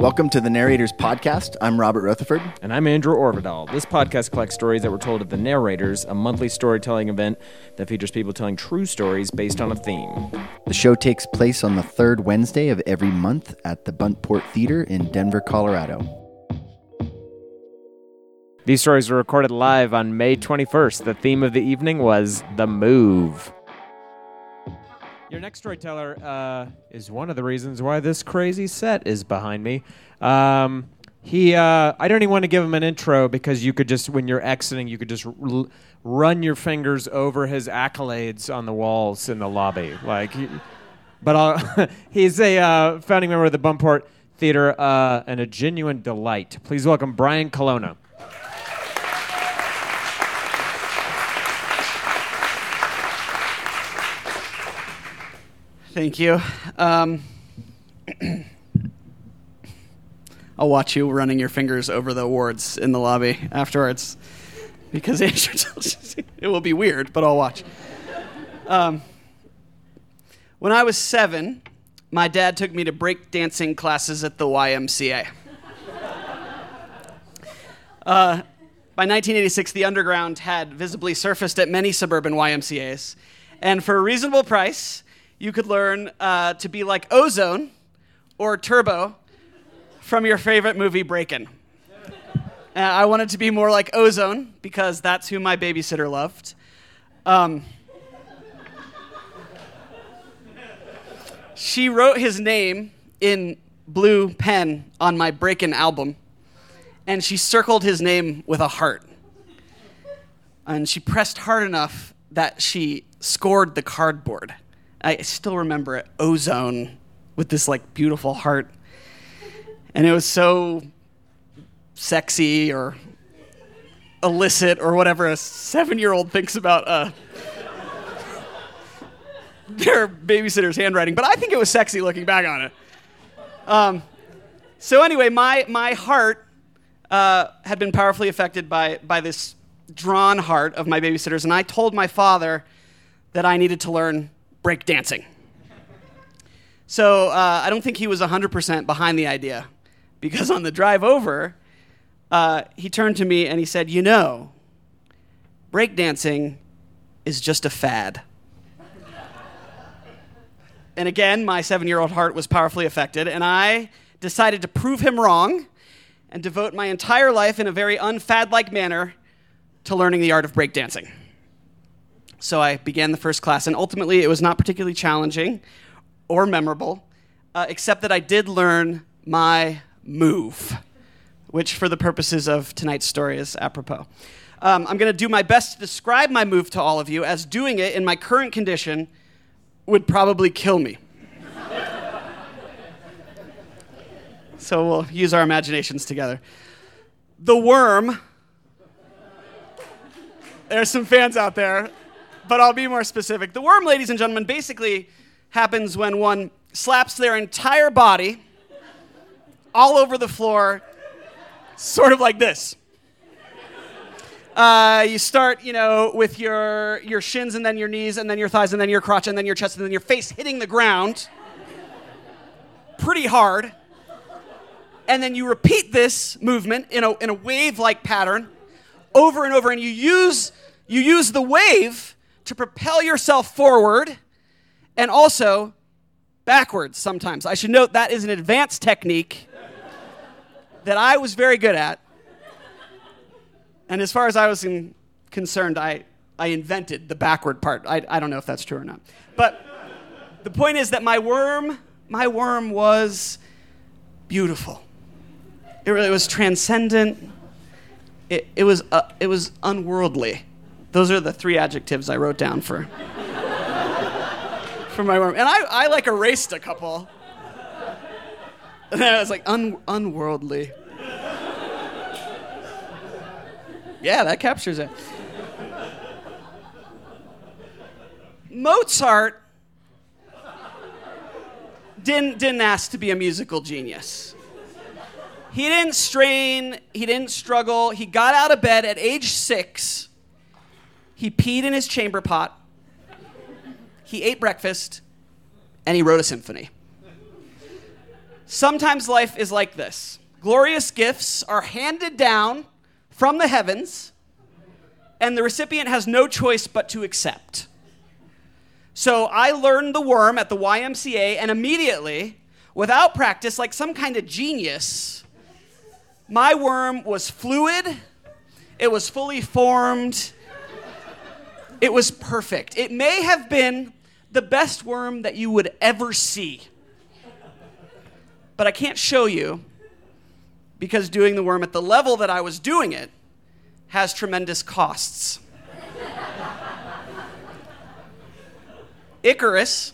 Welcome to the Narrators Podcast. I'm Robert Rutherford. And I'm Andrew Orvidal. This podcast collects stories that were told at the Narrators, a monthly storytelling event that features people telling true stories based on a theme. The show takes place on the third Wednesday of every month at the Buntport Theater in Denver, Colorado. These stories were recorded live on May 21st. The theme of the evening was The Move. Your next storyteller is one of the reasons why this crazy set is behind me. I don't even want to give him an intro because you could just, when you're exiting, you could just run your fingers over his accolades on the walls in the lobby. He's a founding member of the Buntport Theater and a genuine delight. Please welcome Brian Colonna. Thank you. I'll watch you running your fingers over the awards in the lobby afterwards, because it will be weird, but I'll watch. When I was 7, my dad took me to breakdancing classes at the YMCA. By 1986, the underground had visibly surfaced at many suburban YMCAs, and for a reasonable price, you could learn to be like Ozone or Turbo from your favorite movie, Breakin'. I wanted to be more like Ozone because that's who my babysitter loved. She wrote his name in blue pen on my Breakin' album, and she circled his name with a heart. And she pressed hard enough that she scored the cardboard. I still remember it, Ozone, with this beautiful heart. And it was so sexy or illicit or whatever a 7-year-old thinks about their babysitter's handwriting. But I think it was sexy looking back on it. So anyway, my heart had been powerfully affected by this drawn heart of my babysitters. And I told my father that I needed to learn breakdancing. So I don't think he was 100% behind the idea, because on the drive over, he turned to me and he said, breakdancing is just a fad. And again, my 7-year-old heart was powerfully affected, and I decided to prove him wrong and devote my entire life in a very unfad-like manner to learning the art of breakdancing. So I began the first class, and ultimately it was not particularly challenging or memorable, except that I did learn my move, which for the purposes of tonight's story is apropos. I'm going to do my best to describe my move to all of you, as doing it in my current condition would probably kill me. So we'll use our imaginations together. The worm. There's some fans out there. But I'll be more specific. The worm, ladies and gentlemen, basically happens when one slaps their entire body all over the floor, sort of like this. You start, with your shins and then your knees and then your thighs and then your crotch and then your chest and then your face hitting the ground pretty hard. And then you repeat this movement in a wave-like pattern over and over, and you use the wave to propel yourself forward and also backwards sometimes. I should note that is an advanced technique that I was very good at. And as far as I was concerned, I invented the backward part. I don't know if that's true or not. But the point is that my worm was beautiful. It was transcendent. It was unworldly. Those are the 3 adjectives I wrote down for my worm. And I erased a couple. And I was unworldly. Yeah, that captures it. Mozart didn't ask to be a musical genius. He didn't strain, he didn't struggle. He got out of bed at age 6. He peed in his chamber pot. He ate breakfast, and he wrote a symphony. Sometimes life is like this. Glorious gifts are handed down from the heavens, and the recipient has no choice but to accept. So I learned the worm at the YMCA, and immediately, without practice, like some kind of genius, my worm was fluid, it was fully formed, it was perfect. It may have been the best worm that you would ever see. But I can't show you because doing the worm at the level that I was doing it has tremendous costs. Icarus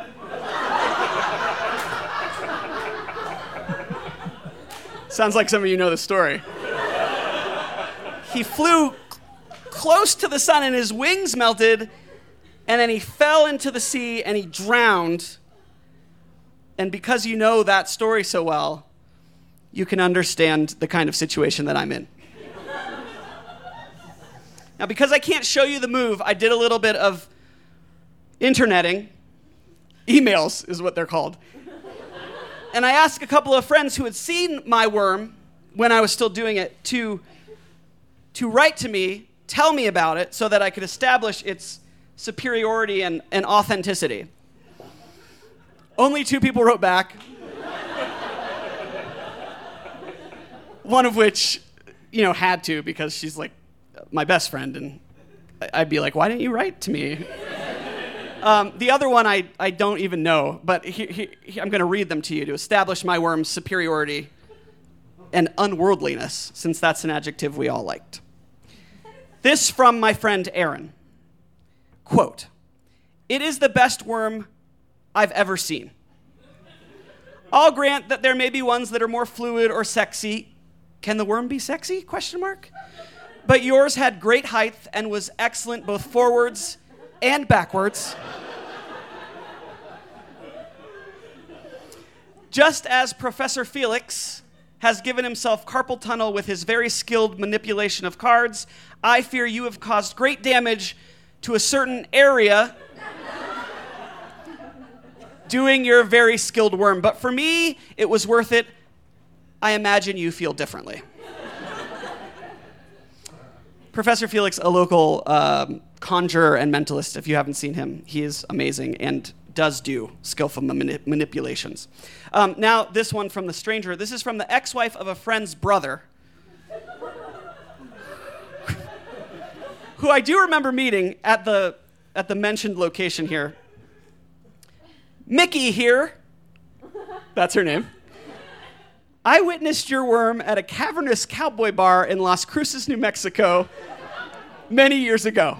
sounds like some of you know the story. He flew close to the sun and his wings melted, and then he fell into the sea and he drowned. And because you know that story so well, you can understand the kind of situation that I'm in. Now, because I can't show you the move, I did a little bit of interneting. Emails is what they're called. And I asked a couple of friends who had seen my worm when I was still doing it to write to me, tell me about it, so that I could establish its superiority and authenticity. Only 2 people wrote back. One of which, had to, because she's like my best friend, and I'd be like, why didn't you write to me? The other one I don't even know, but I'm going to read them to you to establish my worm's superiority and unworldliness, since that's an adjective we all liked. This from my friend Aaron. Quote, "It is the best worm I've ever seen. I'll grant that there may be ones that are more fluid or sexy. Can the worm be sexy? Question mark. But yours had great height and was excellent both forwards and backwards. Just as Professor Felix has given himself carpal tunnel with his very skilled manipulation of cards, I fear you have caused great damage to a certain area doing your very skilled worm. But for me, it was worth it. I imagine you feel differently." Professor Felix, a local conjurer and mentalist, if you haven't seen him, he is amazing and does do skillful manipulations. Now, this one from the stranger. This is from the ex-wife of a friend's brother, who I do remember meeting at the mentioned location here. "Mickey here," that's her name. "I witnessed your worm at a cavernous cowboy bar in Las Cruces, New Mexico, many years ago.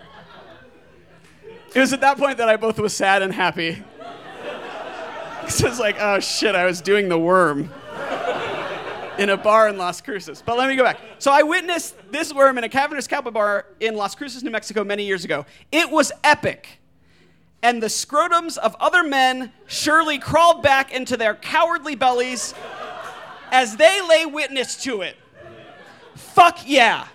It was at that point that I both was sad and happy. It was like, oh shit, I was doing the worm in a bar in Las Cruces." But let me go back. So I witnessed this worm in a cavernous cowboy bar in Las Cruces, New Mexico, many years ago. It was epic. And the scrotums of other men surely crawled back into their cowardly bellies as they lay witness to it. Fuck yeah.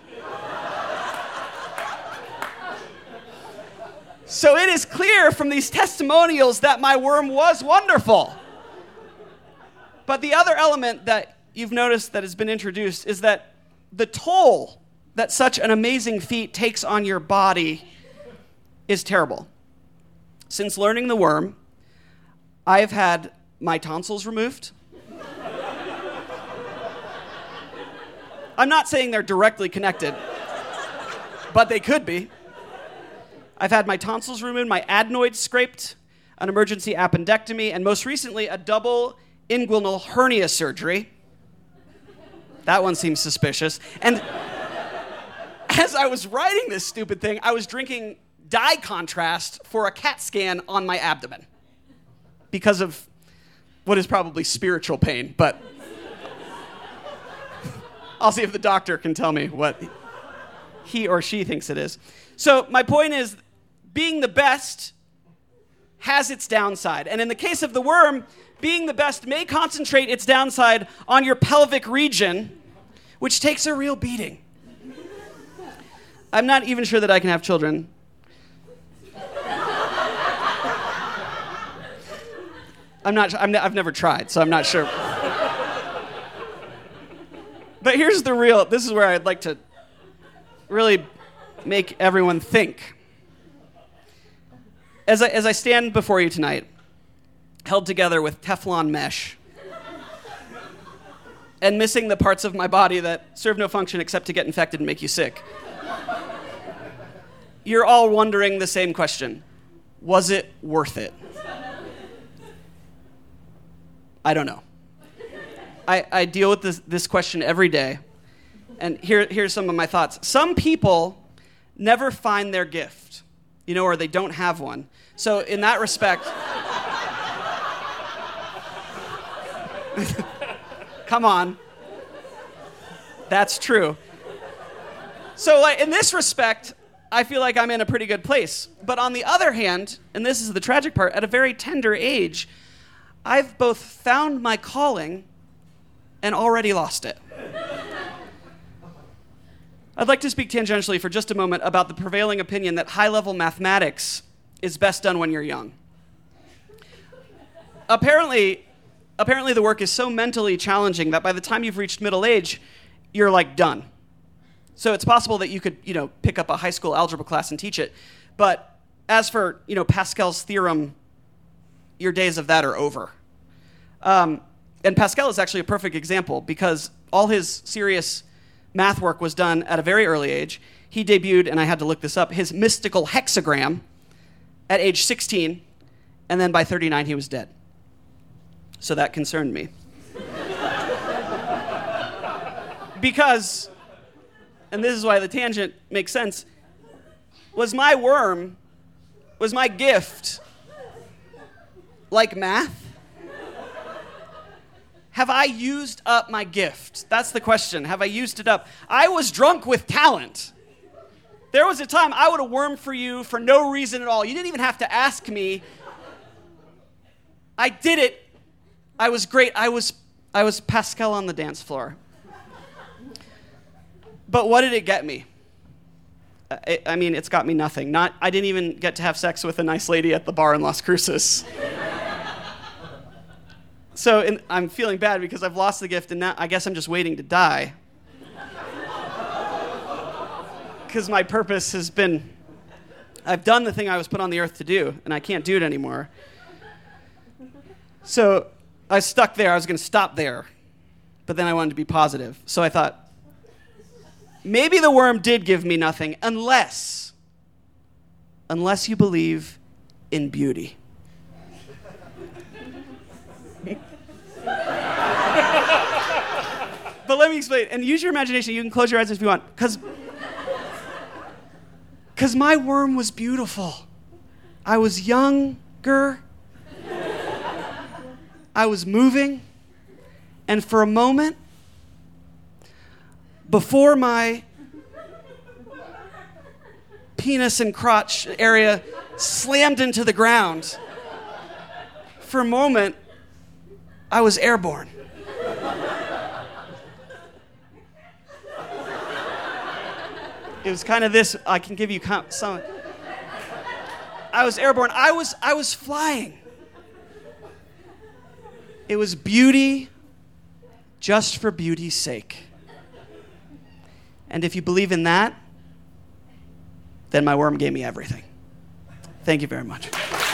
So it is clear from these testimonials that my worm was wonderful. But the other element that you've noticed that has been introduced is that the toll that such an amazing feat takes on your body is terrible. Since learning the worm, I've had my tonsils removed. I'm not saying they're directly connected, but they could be. I've had my tonsils removed, my adenoids scraped, an emergency appendectomy, and most recently, a double inguinal hernia surgery. That one seems suspicious. And as I was writing this stupid thing, I was drinking dye contrast for a CAT scan on my abdomen because of what is probably spiritual pain, but I'll see if the doctor can tell me what he or she thinks it is. So my point is, being the best has its downside. And in the case of the worm, being the best may concentrate its downside on your pelvic region, which takes a real beating. I'm not even sure that I can have children. I've never tried, so I'm not sure. But this is where I'd like to really make everyone think. As I stand before you tonight, held together with Teflon mesh, and missing the parts of my body that serve no function except to get infected and make you sick, you're all wondering the same question. Was it worth it? I don't know. I deal with this question every day, and here's some of my thoughts. Some people never find their gift, or they don't have one. So in that respect, come on, that's true. So in this respect, I feel like I'm in a pretty good place. But on the other hand, and this is the tragic part, at a very tender age, I've both found my calling and already lost it. I'd like to speak tangentially for just a moment about the prevailing opinion that high-level mathematics is best done when you're young. Apparently the work is so mentally challenging that by the time you've reached middle age, you're like done. So it's possible that you could, pick up a high school algebra class and teach it. But as for, Pascal's theorem, your days of that are over. And Pascal is actually a perfect example because all his serious math work was done at a very early age. He debuted, and I had to look this up, his mystical hexagram at age 16, and then by 39 he was dead. So that concerned me. Because, and this is why the tangent makes sense, was my gift like math? Have I used up my gift? That's the question. Have I used it up? I was drunk with talent. There was a time I would have wormed for you for no reason at all. You didn't even have to ask me. I did it. I was great. I was Pascal on the dance floor. But what did it get me? It's got me nothing. I didn't even get to have sex with a nice lady at the bar in Las Cruces. So I'm feeling bad because I've lost the gift, and now I guess I'm just waiting to die. Because my purpose has been, I've done the thing I was put on the earth to do, and I can't do it anymore. So I was stuck there. I was going to stop there, but then I wanted to be positive. So I thought, maybe the worm did give me nothing, unless you believe in beauty. But let me explain, and use your imagination. You can close your eyes if you want, because my worm was beautiful. I was younger. I was moving, and for a moment, before my penis and crotch area slammed into the ground, for a moment, I was airborne. It was kind of this, I can give you some. I was airborne. I was flying. It was beauty just for beauty's sake. And if you believe in that, then my worm gave me everything. Thank you very much.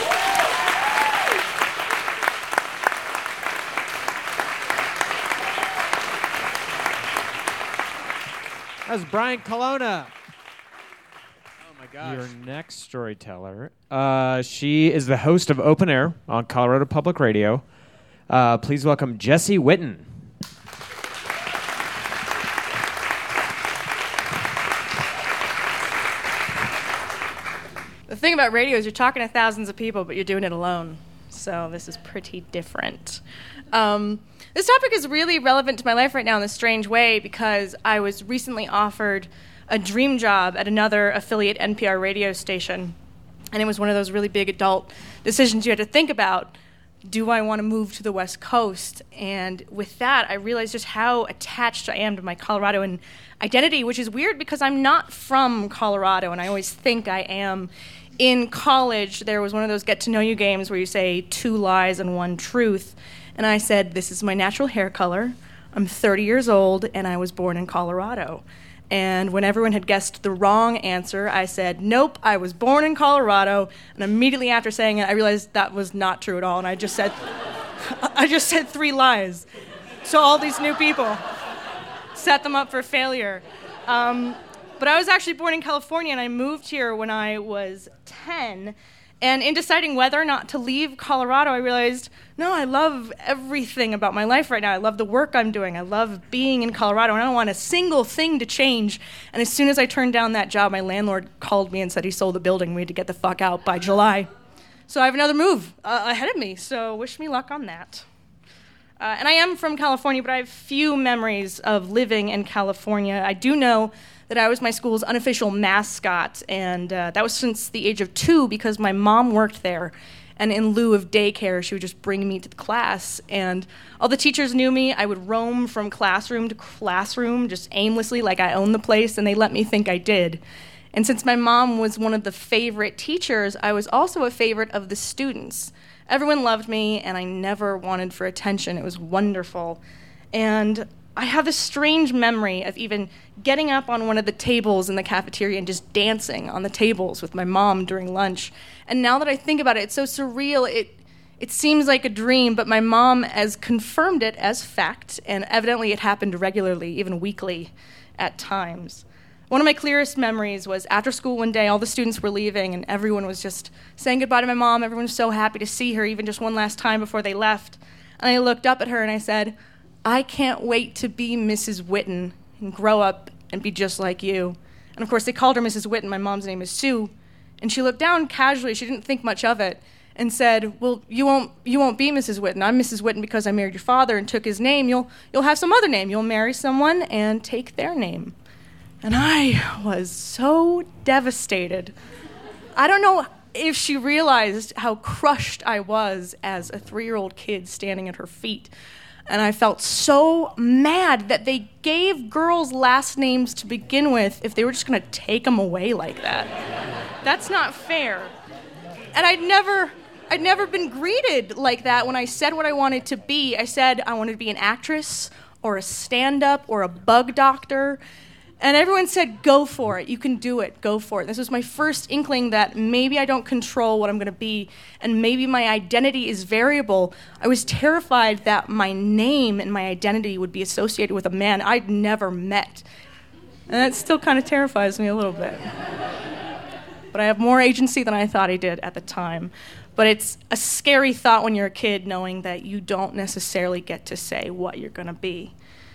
That was Brian Colonna. Oh my gosh. Your next storyteller. She is the host of Open Air on Colorado Public Radio. Please welcome Jessie Witten. The thing about radio is you're talking to thousands of people, but you're doing it alone. So this is pretty different. This topic is really relevant to my life right now in a strange way because I was recently offered a dream job at another affiliate NPR radio station. And it was one of those really big adult decisions you had to think about. Do I want to move to the West Coast? And with that, I realized just how attached I am to my Coloradoan identity, which is weird because I'm not from Colorado, and I always think I am in college, there was one of those get-to-know-you games where you say 2 lies and 1 truth. And I said, this is my natural hair color. I'm 30 years old, and I was born in Colorado. And when everyone had guessed the wrong answer, I said, nope, I was born in Colorado. And immediately after saying it, I realized that was not true at all. And I just said 3 lies. So all these new people set them up for failure. But I was actually born in California, and I moved here when I was 10. And in deciding whether or not to leave Colorado, I realized, no, I love everything about my life right now. I love the work I'm doing. I love being in Colorado, and I don't want a single thing to change. And as soon as I turned down that job, my landlord called me and said he sold the building. We had to get the fuck out by July. So I have another move ahead of me, so wish me luck on that. And I am from California, but I have few memories of living in California. I do know that I was my school's unofficial mascot, and that was since the age of 2 because my mom worked there. And in lieu of daycare, she would just bring me to the class. And all the teachers knew me. I would roam from classroom to classroom just aimlessly like I owned the place, and they let me think I did. And since my mom was one of the favorite teachers, I was also a favorite of the students. Everyone loved me, and I never wanted for attention. It was wonderful. And I have this strange memory of even getting up on one of the tables in the cafeteria and just dancing on the tables with my mom during lunch. And now that I think about it, it's so surreal. It seems like a dream, but my mom has confirmed it as fact, and evidently it happened regularly, even weekly at times. One of my clearest memories was after school one day, all the students were leaving, and everyone was just saying goodbye to my mom. Everyone was so happy to see her, even just one last time before they left. And I looked up at her and I said, I can't wait to be Mrs. Witten and grow up and be just like you. And of course, they called her Mrs. Witten. My mom's name is Sue. And she looked down casually. She didn't think much of it and said, well, you won't be Mrs. Witten. I'm Mrs. Witten because I married your father and took his name. You'll have some other name. You'll marry someone and take their name. And I was so devastated. I don't know if she realized how crushed I was as a 3-year-old kid standing at her feet. And I felt so mad that they gave girls last names to begin with if they were just going to take them away like that. That's not fair. And I'd never been greeted like that when I said what I wanted to be. I said I wanted to be an actress or a stand-up or a bug doctor. And everyone said, go for it. You can do it. Go for it. This was my first inkling that maybe I don't control what I'm going to be, and maybe my identity is variable. I was terrified that my name and my identity would be associated with a man I'd never met. And that still kind of terrifies me a little bit. But I have more agency than I thought I did at the time. But it's a scary thought when you're a kid, knowing that you don't necessarily get to say what you're going to be.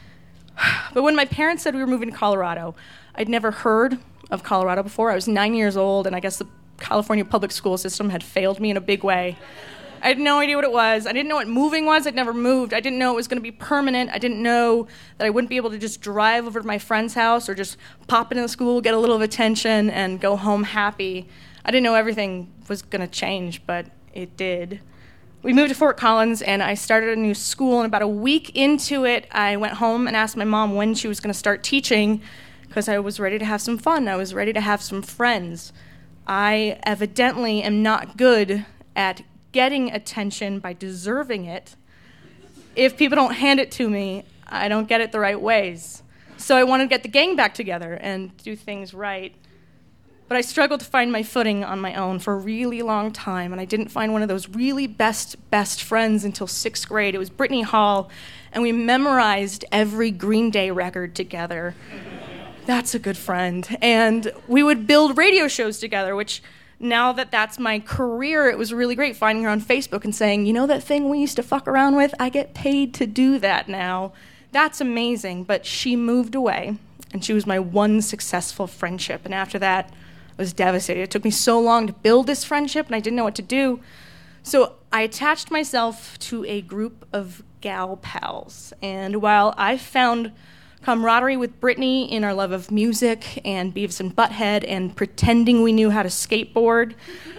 But when my parents said we were moving to Colorado, I'd never heard of Colorado before. I was 9 years old, and I guess the California public school system had failed me in a big way. I had no idea what it was. I didn't know what moving was. I'd never moved. I didn't know it was going to be permanent. I didn't know that I wouldn't be able to just drive over to my friend's house or just pop into the school, get a little of attention, and go home happy. I didn't know everything was going to change, but it did. We moved to Fort Collins, and I started a new school, and about a week into it, I went home and asked my mom when she was going to start teaching, because I was ready to have some fun. I was ready to have some friends. I evidently am not good at getting attention by deserving it. If people don't hand it to me, I don't get it the right ways. So I wanted to get the gang back together and do things right. But I struggled to find my footing on my own for a really long time, and I didn't find one of those really best friends until 6th grade. It was Brittany Hall, and we memorized every Green Day record together. That's a good friend. And we would build radio shows together, which now that that's my career, it was really great finding her on Facebook and saying, you know that thing we used to fuck around with? I get paid to do that now. That's amazing. But she moved away, and she was my one successful friendship. And after that, I was devastated. It took me so long to build this friendship, and I didn't know what to do. So I attached myself to a group of gal pals. And while I found camaraderie with Brittany in our love of music and Beavis and Butthead and pretending we knew how to skateboard,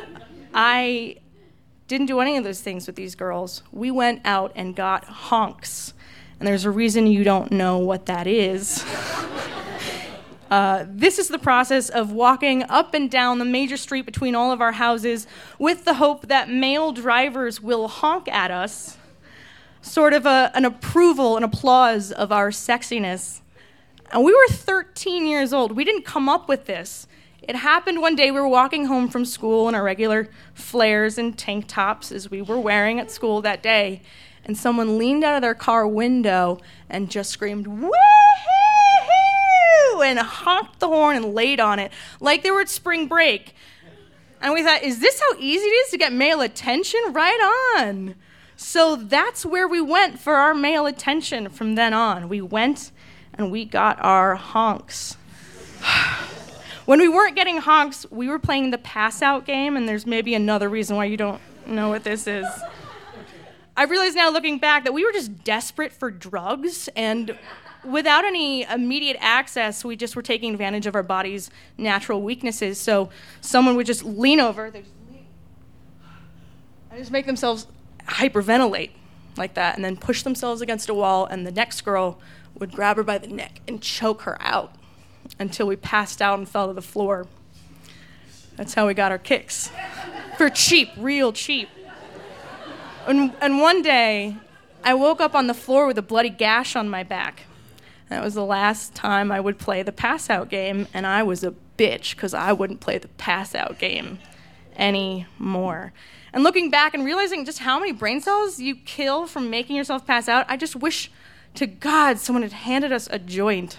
I didn't do any of those things with these girls. We went out and got honks. And there's a reason you don't know what that is. This is the process of walking up and down the major street between all of our houses with the hope that male drivers will honk at us, sort of an approval, an applause of our sexiness. And we were 13 years old. We didn't come up with this. It happened one day. We were walking home from school in our regular flares and tank tops as we were wearing at school that day, and someone leaned out of their car window and just screamed, "Woo-hoo-hoo!" and honked the horn and laid on it like they were at spring break. And we thought, is this how easy it is to get male attention? Right on. So that's where we went for our male attention from then on. We went and we got our honks. When we weren't getting honks, we were playing the pass-out game, and there's maybe another reason why you don't know what this is. I realize now, looking back, that we were just desperate for drugs, and without any immediate access, we just were taking advantage of our body's natural weaknesses. So someone would just lean over, and just make themselves hyperventilate like that, and then push themselves against a wall, and the next girl would grab her by the neck and choke her out until we passed out and fell to the floor. That's how we got our kicks. For cheap, real cheap. And one day, I woke up on the floor with a bloody gash on my back. That was the last time I would play the pass-out game, and I was a bitch because I wouldn't play the pass-out game anymore. And looking back and realizing just how many brain cells you kill from making yourself pass out, I just wish to God someone had handed us a joint.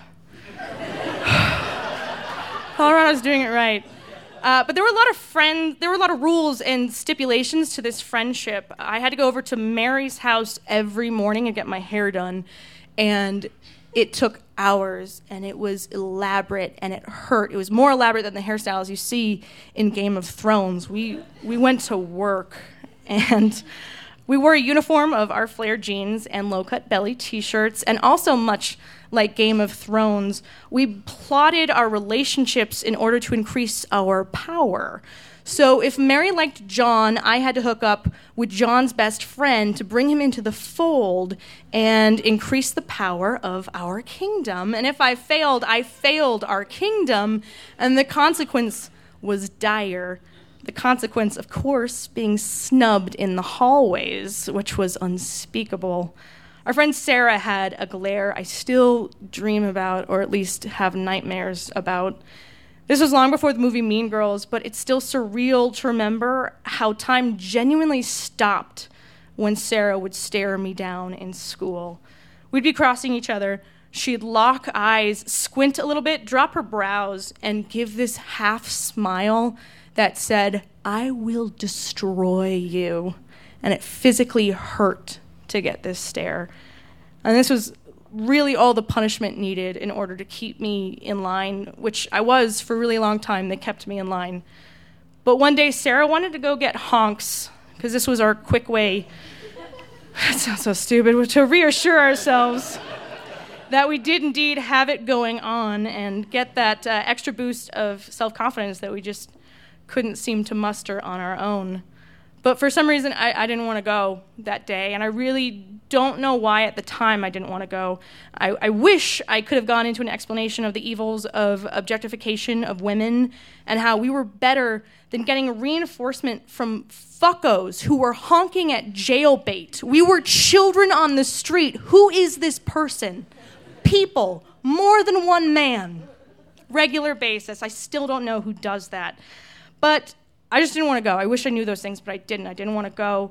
Colorado's doing it right. But there were a lot of rules and stipulations to this friendship. I had to go over to Mary's house every morning and get my hair done, and it took hours, and it was elaborate, and it hurt. It was more elaborate than the hairstyles you see in Game of Thrones. We went to work, and we wore a uniform of our flared jeans and low-cut belly t-shirts, and also much like Game of Thrones, we plotted our relationships in order to increase our power. So if Mary liked John, I had to hook up with John's best friend to bring him into the fold and increase the power of our kingdom. And if I failed our kingdom, and the consequence was dire. The consequence, of course, being snubbed in the hallways, which was unspeakable. Our friend Sarah had a glare I still dream about, or at least have nightmares about. This was long before the movie Mean Girls, but it's still surreal to remember how time genuinely stopped when Sarah would stare me down in school. We'd be crossing each other. She'd lock eyes, squint a little bit, drop her brows, and give this half smile that said, "I will destroy you." And it physically hurt to get this stare. And this was really all the punishment needed in order to keep me in line, which I was for a really long time. They kept me in line. But one day, Sarah wanted to go get honks, because this was our quick way, it sounds so stupid, to reassure ourselves that we did indeed have it going on and get that extra boost of self-confidence that we just couldn't seem to muster on our own. But for some reason, I didn't want to go that day, and I really don't know why at the time I didn't want to go. I wish I could have gone into an explanation of the evils of objectification of women and how we were better than getting reinforcement from fuckos who were honking at jailbait. We were children on the street. Who is this person? People, more than one man. Regular basis. I still don't know who does that. But I just didn't want to go. I wish I knew those things, but I didn't. I didn't want to go.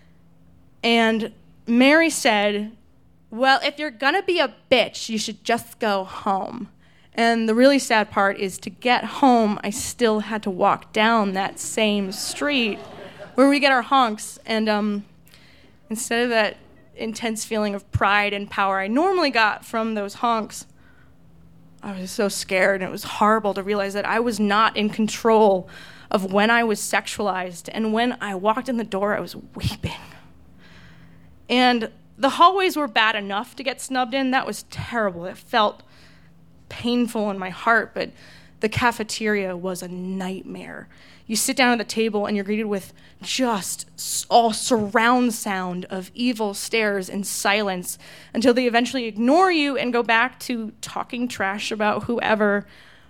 And Mary said, "Well, if you're going to be a bitch, you should just go home." And the really sad part is to get home, I still had to walk down that same street where we get our honks. And instead of that intense feeling of pride and power I normally got from those honks, I was so scared, and it was horrible to realize that I was not in control of when I was sexualized. And when I walked in the door, I was weeping. And the hallways were bad enough to get snubbed in. That was terrible. It felt painful in my heart, but the cafeteria was a nightmare. You sit down at the table and you're greeted with just all surround sound of evil stares and silence until they eventually ignore you and go back to talking trash about whoever.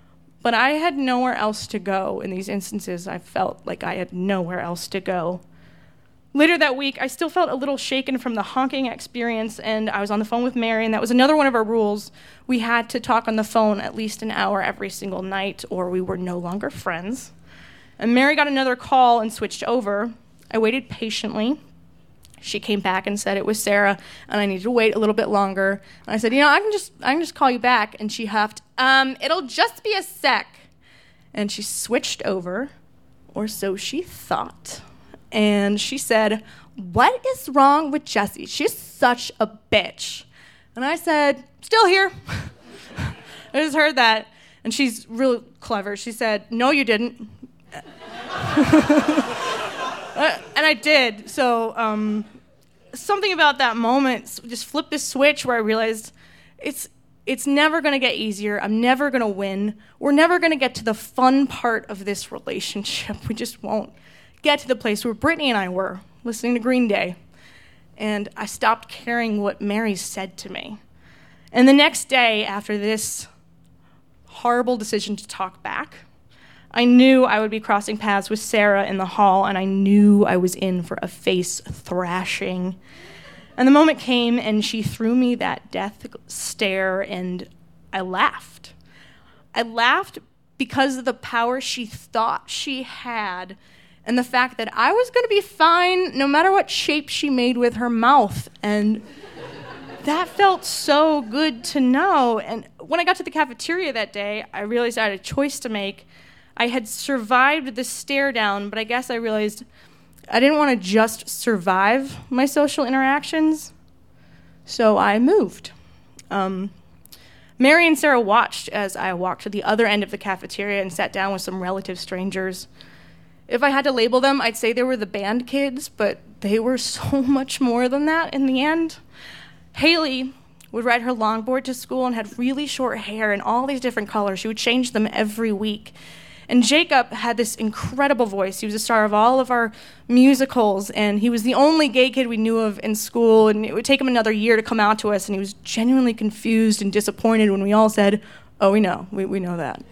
But I had nowhere else to go. In these instances, I felt like I had nowhere else to go. Later that week, I still felt a little shaken from the honking experience, and I was on the phone with Mary, and that was another one of our rules. We had to talk on the phone at least an hour every single night, or we were no longer friends. And Mary got another call and switched over. I waited patiently. She came back and said it was Sarah, and I needed to wait a little bit longer. And I said, I can just call you back. And she huffed, it'll just be a sec. And she switched over, or so she thought. And she said, what is wrong with Jessie? She's such a bitch. And I said, still here. I just heard that. And she's real clever. She said, no, you didn't. And I did. So something about that moment just flipped the switch where I realized it's never going to get easier. I'm never going to win. We're never going to get to the fun part of this relationship. We just won't get to the place where Brittany and I were, listening to Green Day. And I stopped caring what Mary said to me. And the next day, after this horrible decision to talk back, I knew I would be crossing paths with Sarah in the hall, and I knew I was in for a face thrashing. And the moment came, and she threw me that death stare, and I laughed. I laughed because of the power she thought she had, and the fact that I was going to be fine no matter what shape she made with her mouth. And that felt so good to know. And when I got to the cafeteria that day, I realized I had a choice to make. I had survived the stare down, but I guess I realized I didn't want to just survive my social interactions, so I moved. Mary and Sarah watched as I walked to the other end of the cafeteria and sat down with some relative strangers. If I had to label them, I'd say they were the band kids, but they were so much more than that in the end. Haley would ride her longboard to school and had really short hair in all these different colors. She would change them every week. And Jacob had this incredible voice. He was a star of all of our musicals, and he was the only gay kid we knew of in school, and it would take him another year to come out to us, and he was genuinely confused and disappointed when we all said, oh, we know that.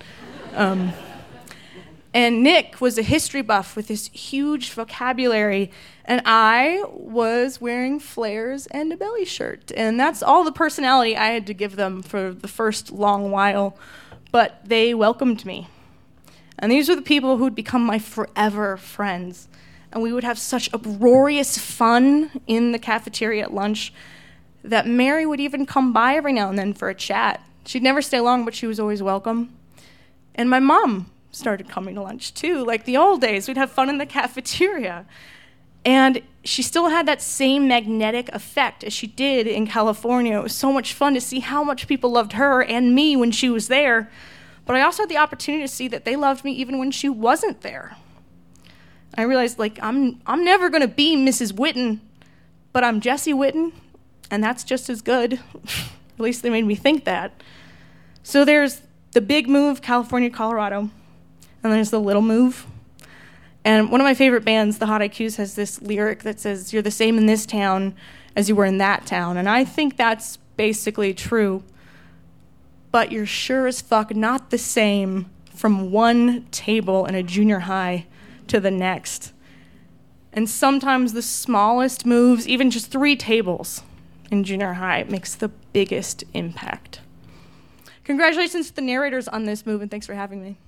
And Nick was a history buff with this huge vocabulary, and I was wearing flares and a belly shirt. And that's all the personality I had to give them for the first long while, but they welcomed me. And these were the people who would become my forever friends. And we would have such uproarious fun in the cafeteria at lunch that Mary would even come by every now and then for a chat. She'd never stay long, but she was always welcome. And my mom started coming to lunch too, like the old days. We'd have fun in the cafeteria. And she still had that same magnetic effect as she did in California. It was so much fun to see how much people loved her and me when she was there. But I also had the opportunity to see that they loved me even when she wasn't there. I realized, I'm never going to be Mrs. Witten, but I'm Jessie Witten, and that's just as good. At least they made me think that. So there's the big move, California, Colorado, and there's the little move. And one of my favorite bands, the Hot IQs, has this lyric that says, you're the same in this town as you were in that town. And I think that's basically true. But you're sure as fuck not the same from one table in a junior high to the next. And sometimes the smallest moves, even just 3 tables in junior high, makes the biggest impact. Congratulations to the narrators on this move, and thanks for having me.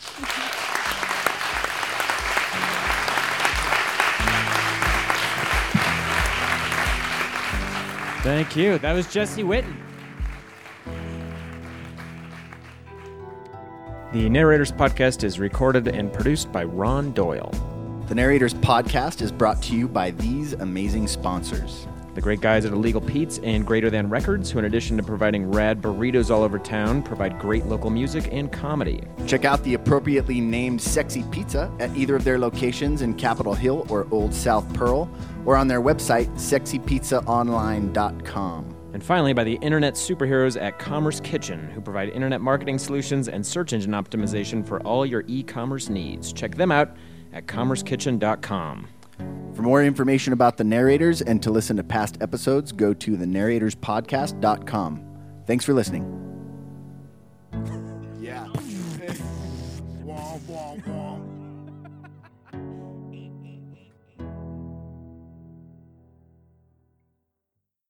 Thank you. That was Jessie Witten. The Narrators Podcast is recorded and produced by Ron Doyle. The Narrators Podcast is brought to you by these amazing sponsors. The great guys at Illegal Pete's and Greater Than Records, who in addition to providing rad burritos all over town, provide great local music and comedy. Check out the appropriately named Sexy Pizza at either of their locations in Capitol Hill or Old South Pearl, or on their website, sexypizzaonline.com. And finally, by the internet superheroes at Commerce Kitchen, who provide internet marketing solutions and search engine optimization for all your e-commerce needs. Check them out at commercekitchen.com. For more information about the Narrators and to listen to past episodes, go to thenarratorspodcast.com. Thanks for listening.